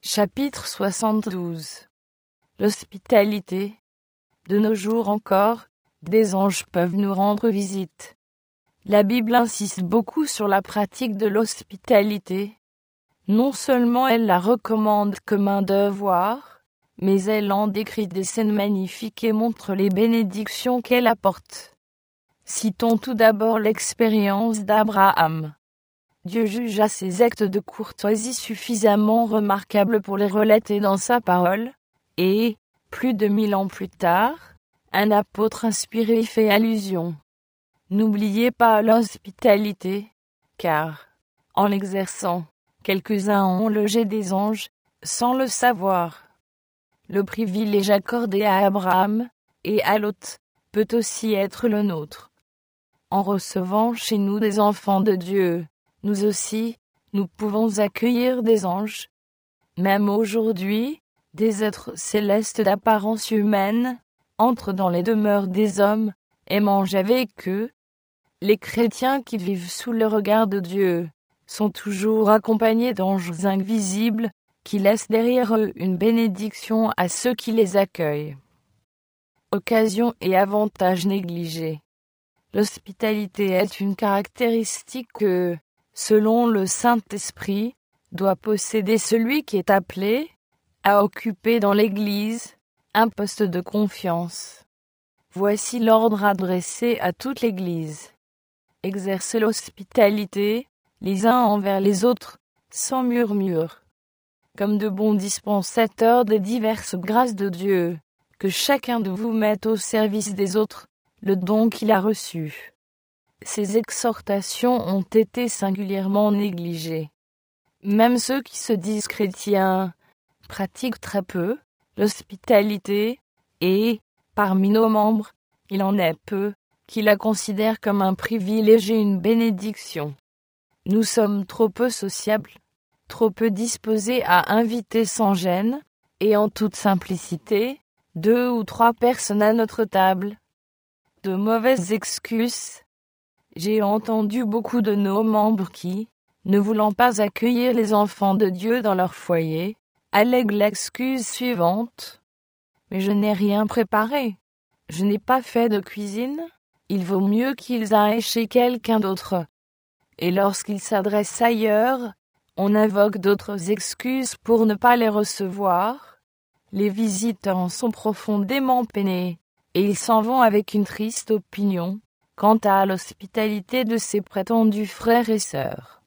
Chapitre 72. L'hospitalité. De nos jours encore, des anges peuvent nous rendre visite. La Bible insiste beaucoup sur la pratique de l'hospitalité. Non seulement elle la recommande comme un devoir, mais elle en décrit des scènes magnifiques et montre les bénédictions qu'elle apporte. Citons tout d'abord l'expérience d'Abraham. Dieu jugea ses actes de courtoisie suffisamment remarquables pour les relater dans sa parole, et, plus de 1000 ans plus tard, un apôtre inspiré y fait allusion. N'oubliez pas l'hospitalité, car, en l'exerçant, quelques-uns ont logé des anges, sans le savoir. Le privilège accordé à Abraham, et à Lot, peut aussi être le nôtre. En recevant chez nous des enfants de Dieu, nous aussi, nous pouvons accueillir des anges. Même aujourd'hui, des êtres célestes d'apparence humaine entrent dans les demeures des hommes et mangent avec eux. Les chrétiens qui vivent sous le regard de Dieu sont toujours accompagnés d'anges invisibles qui laissent derrière eux une bénédiction à ceux qui les accueillent. Occasion et avantages négligés. L'hospitalité est une caractéristique que, selon le Saint-Esprit, doit posséder celui qui est appelé à occuper dans l'Église un poste de confiance. Voici l'ordre adressé à toute l'Église. Exercez l'hospitalité, les uns envers les autres, sans murmure. Comme de bons dispensateurs des diverses grâces de Dieu, que chacun de vous mette au service des autres le don qu'il a reçu. Ces exhortations ont été singulièrement négligées. Même ceux qui se disent chrétiens pratiquent très peu l'hospitalité et, parmi nos membres, il en est peu qui la considèrent comme un privilège et une bénédiction. Nous sommes trop peu sociables, trop peu disposés à inviter sans gêne, et en toute simplicité, 2 ou 3 personnes à notre table. De mauvaises excuses. J'ai entendu beaucoup de nos membres qui, ne voulant pas accueillir les enfants de Dieu dans leur foyer, allèguent l'excuse suivante. Mais je n'ai rien préparé. Je n'ai pas fait de cuisine. Il vaut mieux qu'ils aillent chez quelqu'un d'autre. Et lorsqu'ils s'adressent ailleurs, on invoque d'autres excuses pour ne pas les recevoir. Les visiteurs en sont profondément peinés, et ils s'en vont avec une triste opinion quant à l'hospitalité de ses prétendus frères et sœurs.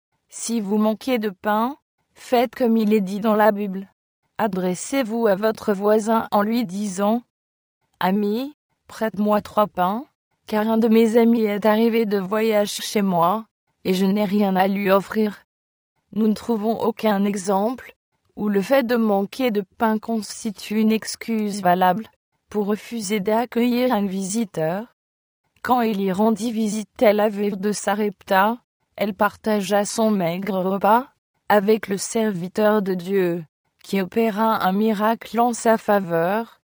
Si vous manquez de pain, faites comme il est dit dans la Bible. Adressez-vous à votre voisin en lui disant « Ami, prête-moi 3 pains, car un de mes amis est arrivé de voyage chez moi, et je n'ai rien à lui offrir. » Nous ne trouvons aucun exemple où le fait de manquer de pain constitue une excuse valable pour refuser d'accueillir un visiteur. Quand il y rendit visite à la veuve de Sarepta, elle partagea son maigre repas avec le serviteur de Dieu, qui opéra un miracle en sa faveur.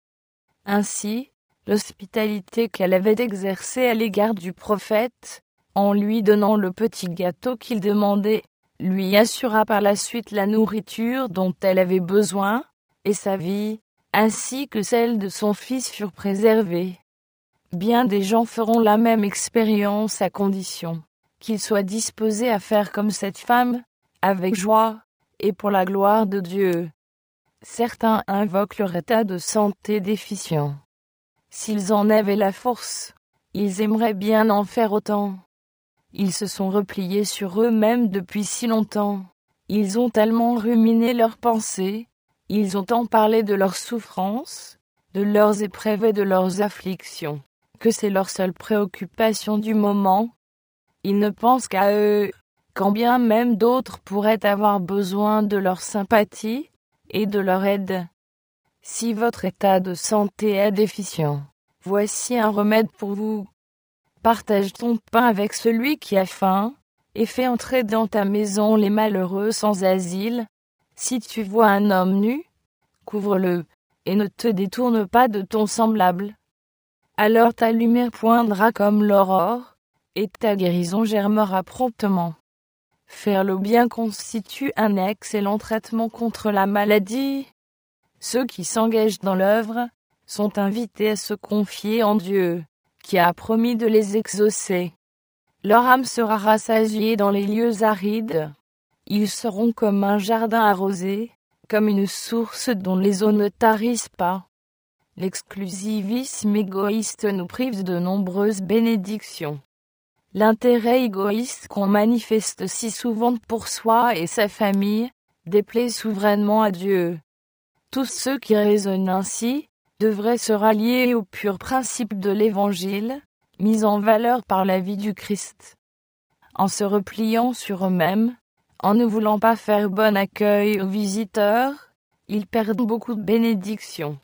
Ainsi, l'hospitalité qu'elle avait exercée à l'égard du prophète, en lui donnant le petit gâteau qu'il demandait, lui assura par la suite la nourriture dont elle avait besoin, et sa vie, ainsi que celle de son fils furent préservées. Bien des gens feront la même expérience à condition qu'ils soient disposés à faire comme cette femme, avec joie, et pour la gloire de Dieu. Certains invoquent leur état de santé déficient. S'ils en avaient la force, ils aimeraient bien en faire autant. Ils se sont repliés sur eux-mêmes depuis si longtemps. Ils ont tellement ruminé leurs pensées. Ils ont tant parlé de leurs souffrances, de leurs épreuves et de leurs afflictions, que c'est leur seule préoccupation du moment. Ils ne pensent qu'à eux, quand bien même d'autres pourraient avoir besoin de leur sympathie et de leur aide. Si votre état de santé est déficient, voici un remède pour vous. Partage ton pain avec celui qui a faim, et fais entrer dans ta maison les malheureux sans asile. Si tu vois un homme nu, couvre-le, et ne te détourne pas de ton semblable. Alors ta lumière poindra comme l'aurore, et ta guérison germera promptement. Faire le bien constitue un excellent traitement contre la maladie. Ceux qui s'engagent dans l'œuvre sont invités à se confier en Dieu, qui a promis de les exaucer. Leur âme sera rassasiée dans les lieux arides. Ils seront comme un jardin arrosé, comme une source dont les eaux ne tarissent pas. L'exclusivisme égoïste nous prive de nombreuses bénédictions. L'intérêt égoïste qu'on manifeste si souvent pour soi et sa famille déplaît souverainement à Dieu. Tous ceux qui raisonnent ainsi devraient se rallier au pur principe de l'Évangile, mis en valeur par la vie du Christ. En se repliant sur eux-mêmes, en ne voulant pas faire bon accueil aux visiteurs, ils perdent beaucoup de bénédictions.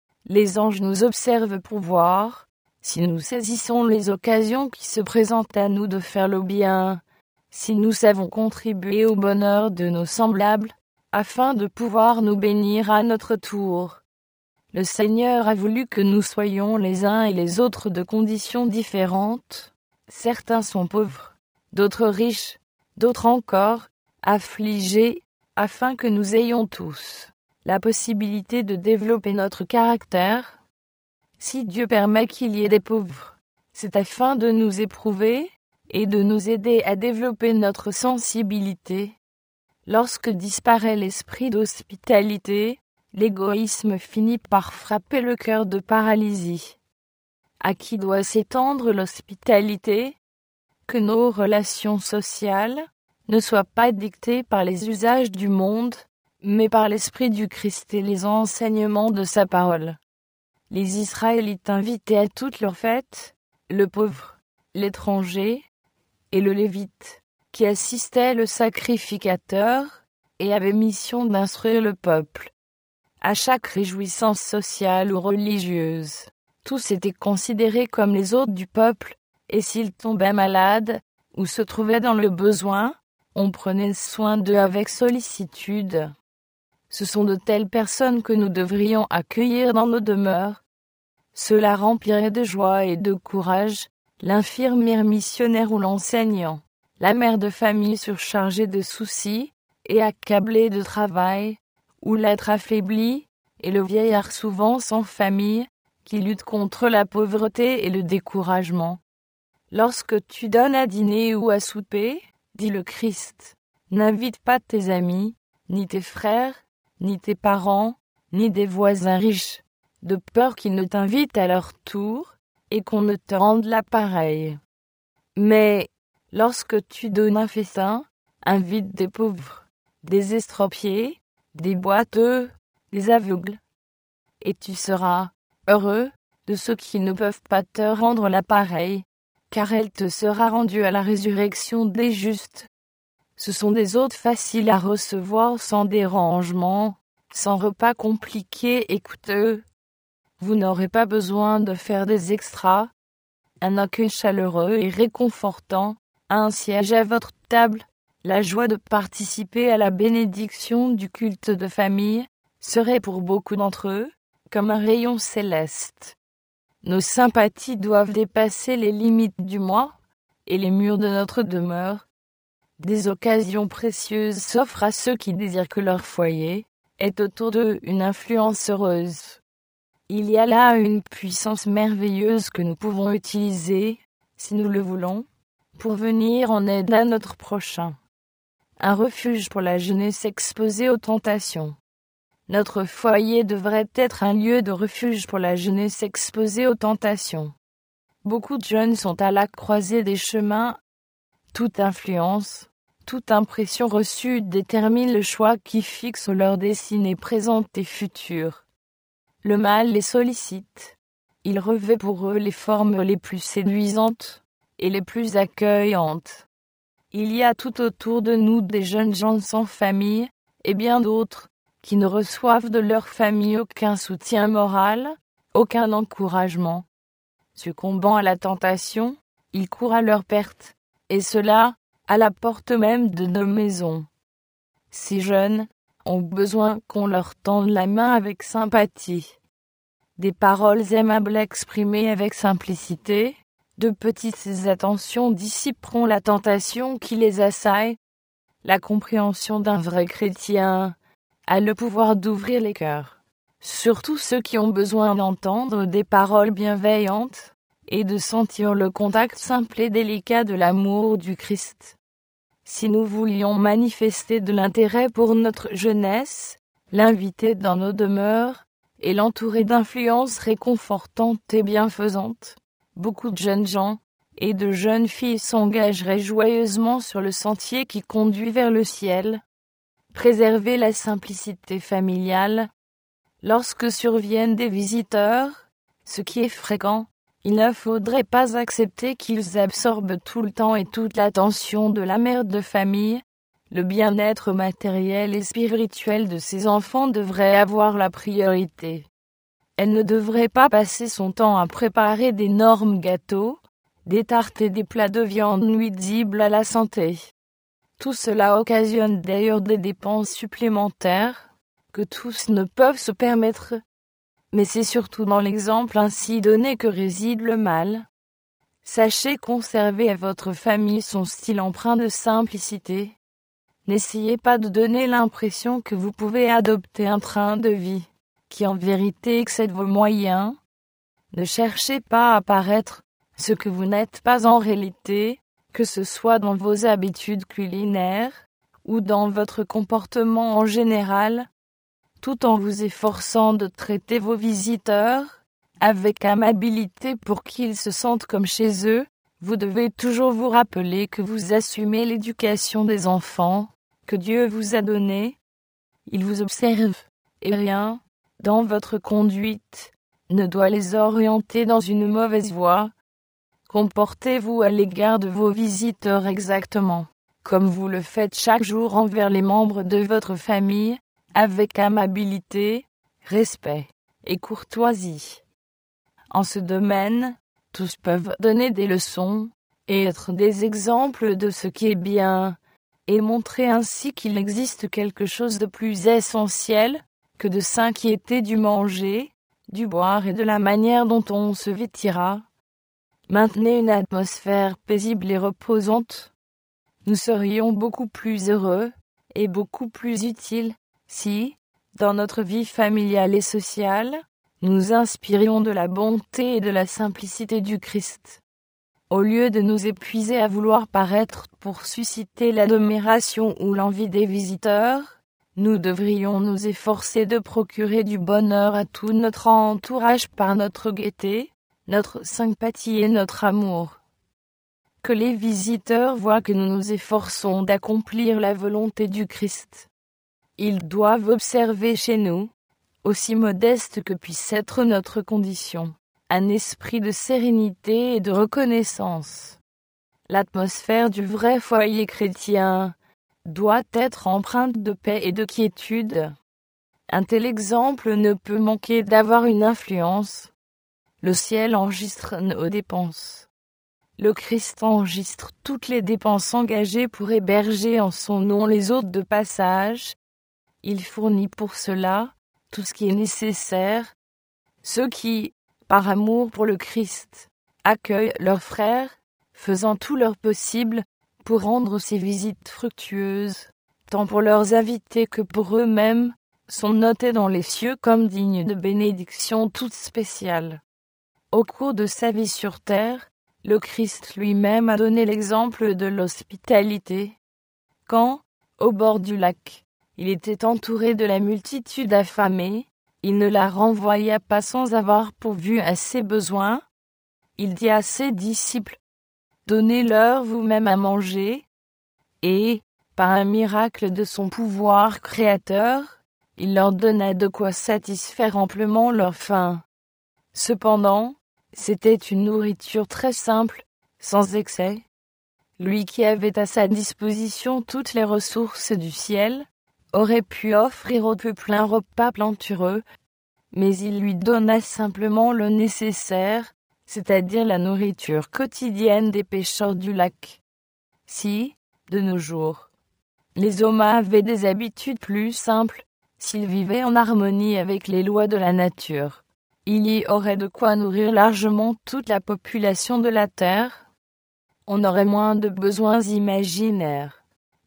Les anges nous observent pour voir si nous saisissons les occasions qui se présentent à nous de faire le bien, si nous savons contribuer au bonheur de nos semblables, afin de pouvoir nous bénir à notre tour. Le Seigneur a voulu que nous soyons les uns et les autres de conditions différentes. Certains sont pauvres, d'autres riches, d'autres encore affligés, afin que nous ayons tous la possibilité de développer notre caractère. Si Dieu permet qu'il y ait des pauvres, c'est afin de nous éprouver et de nous aider à développer notre sensibilité. Lorsque disparaît l'esprit d'hospitalité, l'égoïsme finit par frapper le cœur de paralysie. À qui doit s'étendre l'hospitalité? Que nos relations sociales ne soient pas dictées par les usages du monde, mais par l'Esprit du Christ et les enseignements de sa parole. Les Israélites invitaient à toutes leurs fêtes le pauvre, l'étranger et le lévite, qui assistaient le sacrificateur et avaient mission d'instruire le peuple. À chaque réjouissance sociale ou religieuse, tous étaient considérés comme les hôtes du peuple, et s'ils tombaient malades ou se trouvaient dans le besoin, on prenait soin d'eux avec sollicitude. Ce sont de telles personnes que nous devrions accueillir dans nos demeures. Cela remplirait de joie et de courage l'infirmière missionnaire ou l'enseignant, la mère de famille surchargée de soucis et accablée de travail, ou l'être affaibli, et le vieillard souvent sans famille, qui lutte contre la pauvreté et le découragement. Lorsque tu donnes à dîner ou à souper, dit le Christ, n'invite pas tes amis, ni tes frères, ni tes parents, ni des voisins riches, de peur qu'ils ne t'invitent à leur tour, et qu'on ne te rende l'appareil. Mais, lorsque tu donnes un festin, invite des pauvres, des estropiés, des boiteux, des aveugles. Et tu seras heureux de ceux qui ne peuvent pas te rendre l'appareil, car elle te sera rendue à la résurrection des justes. Ce sont des hôtes faciles à recevoir sans dérangement, sans repas compliqués et coûteux. Vous n'aurez pas besoin de faire des extras. Un accueil chaleureux et réconfortant, un siège à votre table, la joie de participer à la bénédiction du culte de famille, serait pour beaucoup d'entre eux comme un rayon céleste. Nos sympathies doivent dépasser les limites du moi et les murs de notre demeure. Des occasions précieuses s'offrent à ceux qui désirent que leur foyer ait autour d'eux une influence heureuse. Il y a là une puissance merveilleuse que nous pouvons utiliser, si nous le voulons, pour venir en aide à notre prochain. Un refuge pour la jeunesse exposée aux tentations. Notre foyer devrait être un lieu de refuge pour la jeunesse exposée aux tentations. Beaucoup de jeunes sont à la croisée des chemins. Toute influence, toute impression reçue détermine le choix qui fixe leur destinée présente et future. Le mal les sollicite. Il revêt pour eux les formes les plus séduisantes et les plus accueillantes. Il y a tout autour de nous des jeunes gens sans famille et bien d'autres qui ne reçoivent de leur famille aucun soutien moral, aucun encouragement. Succombant à la tentation, ils courent à leur perte, et cela à la porte même de nos maisons. Ces jeunes ont besoin qu'on leur tende la main avec sympathie. Des paroles aimables exprimées avec simplicité, de petites attentions dissiperont la tentation qui les assaille. La compréhension d'un vrai chrétien a le pouvoir d'ouvrir les cœurs, surtout ceux qui ont besoin d'entendre des paroles bienveillantes et de sentir le contact simple et délicat de l'amour du Christ. Si nous voulions manifester de l'intérêt pour notre jeunesse, l'inviter dans nos demeures et l'entourer d'influences réconfortantes et bienfaisantes, beaucoup de jeunes gens et de jeunes filles s'engageraient joyeusement sur le sentier qui conduit vers le ciel. Préserver la simplicité familiale. Lorsque surviennent des visiteurs, ce qui est fréquent, il ne faudrait pas accepter qu'ils absorbent tout le temps et toute l'attention de la mère de famille. Le bien-être matériel et spirituel de ses enfants devrait avoir la priorité. Elle ne devrait pas passer son temps à préparer d'énormes gâteaux, des tartes et des plats de viande nuisibles à la santé. Tout cela occasionne d'ailleurs des dépenses supplémentaires que tous ne peuvent se permettre. Mais c'est surtout dans l'exemple ainsi donné que réside le mal. Sachez conserver à votre famille son style empreint de simplicité. N'essayez pas de donner l'impression que vous pouvez adopter un train de vie qui en vérité excède vos moyens. Ne cherchez pas à paraître ce que vous n'êtes pas en réalité, que ce soit dans vos habitudes culinaires ou dans votre comportement en général, tout en vous efforçant de traiter vos visiteurs avec amabilité pour qu'ils se sentent comme chez eux. Vous devez toujours vous rappeler que vous assumez l'éducation des enfants que Dieu vous a donnée. Il vous observe, et rien, dans votre conduite, ne doit les orienter dans une mauvaise voie. Comportez-vous à l'égard de vos visiteurs exactement comme vous le faites chaque jour envers les membres de votre famille, avec amabilité, respect et courtoisie. En ce domaine, tous peuvent donner des leçons et être des exemples de ce qui est bien, et montrer ainsi qu'il existe quelque chose de plus essentiel que de s'inquiéter du manger, du boire et de la manière dont on se vêtira. Maintenez une atmosphère paisible et reposante. Nous serions beaucoup plus heureux et beaucoup plus utiles si, dans notre vie familiale et sociale, nous inspirions de la bonté et de la simplicité du Christ. Au lieu de nous épuiser à vouloir paraître pour susciter l'admiration ou l'envie des visiteurs, nous devrions nous efforcer de procurer du bonheur à tout notre entourage par notre gaieté, notre sympathie et notre amour. Que les visiteurs voient que nous nous efforçons d'accomplir la volonté du Christ. Ils doivent observer chez nous, aussi modeste que puisse être notre condition, un esprit de sérénité et de reconnaissance. L'atmosphère du vrai foyer chrétien doit être empreinte de paix et de quiétude. Un tel exemple ne peut manquer d'avoir une influence. Le ciel enregistre nos dépenses. Le Christ enregistre toutes les dépenses engagées pour héberger en son nom les hôtes de passage. Il fournit pour cela tout ce qui est nécessaire. Ceux qui, par amour pour le Christ, accueillent leurs frères, faisant tout leur possible pour rendre ces visites fructueuses, tant pour leurs invités que pour eux-mêmes, sont notés dans les cieux comme dignes de bénédictions toutes spéciales. Au cours de sa vie sur terre, le Christ lui-même a donné l'exemple de l'hospitalité. Quand, au bord du lac, il était entouré de la multitude affamée, il ne la renvoya pas sans avoir pourvu à ses besoins. Il dit à ses disciples, « Donnez-leur vous-même à manger. » Et, par un miracle de son pouvoir créateur, il leur donna de quoi satisfaire amplement leur faim. Cependant, c'était une nourriture très simple, sans excès. Lui qui avait à sa disposition toutes les ressources du ciel, aurait pu offrir au peuple un repas plantureux, mais il lui donna simplement le nécessaire, c'est-à-dire la nourriture quotidienne des pêcheurs du lac. Si, de nos jours, les hommes avaient des habitudes plus simples, s'ils vivaient en harmonie avec les lois de la nature, il y aurait de quoi nourrir largement toute la population de la terre. On aurait moins de besoins imaginaires,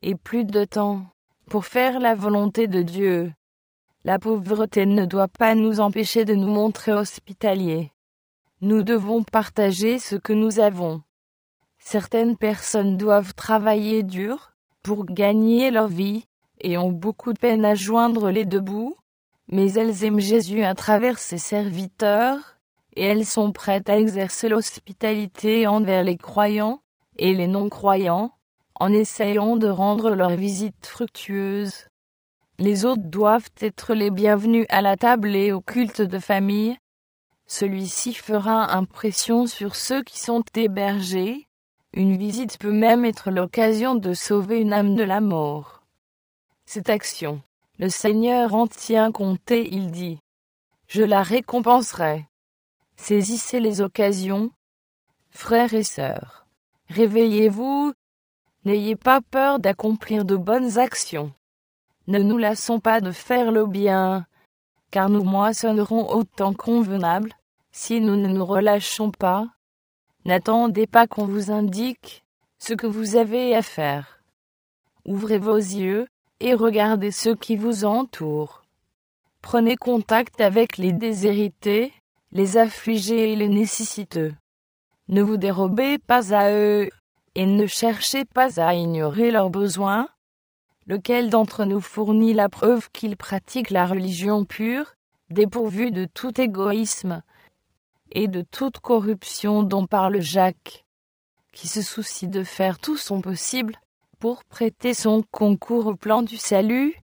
et plus de temps pour faire la volonté de Dieu. La pauvreté ne doit pas nous empêcher de nous montrer hospitaliers. Nous devons partager ce que nous avons. Certaines personnes doivent travailler dur pour gagner leur vie et ont beaucoup de peine à joindre les deux bouts, mais elles aiment Jésus à travers ses serviteurs, et elles sont prêtes à exercer l'hospitalité envers les croyants et les non-croyants, en essayant de rendre leur visite fructueuse. Les hôtes doivent être les bienvenus à la table et au culte de famille. Celui-ci fera impression sur ceux qui sont hébergés. Une visite peut même être l'occasion de sauver une âme de la mort. Cette action, le Seigneur en tient compte et il dit : je la récompenserai. Saisissez les occasions. Frères et sœurs, réveillez-vous. N'ayez pas peur d'accomplir de bonnes actions. Ne nous lassons pas de faire le bien, car nous moissonnerons au temps convenable, si nous ne nous relâchons pas. N'attendez pas qu'on vous indique ce que vous avez à faire. Ouvrez vos yeux et regardez ceux qui vous entourent. Prenez contact avec les déshérités, les affligés et les nécessiteux. Ne vous dérobez pas à eux, et ne cherchez pas à ignorer leurs besoins. Lequel d'entre nous fournit la preuve qu'il pratique la religion pure, dépourvue de tout égoïsme et de toute corruption dont parle Jacques, qui se soucie de faire tout son possible pour prêter son concours au plan du salut?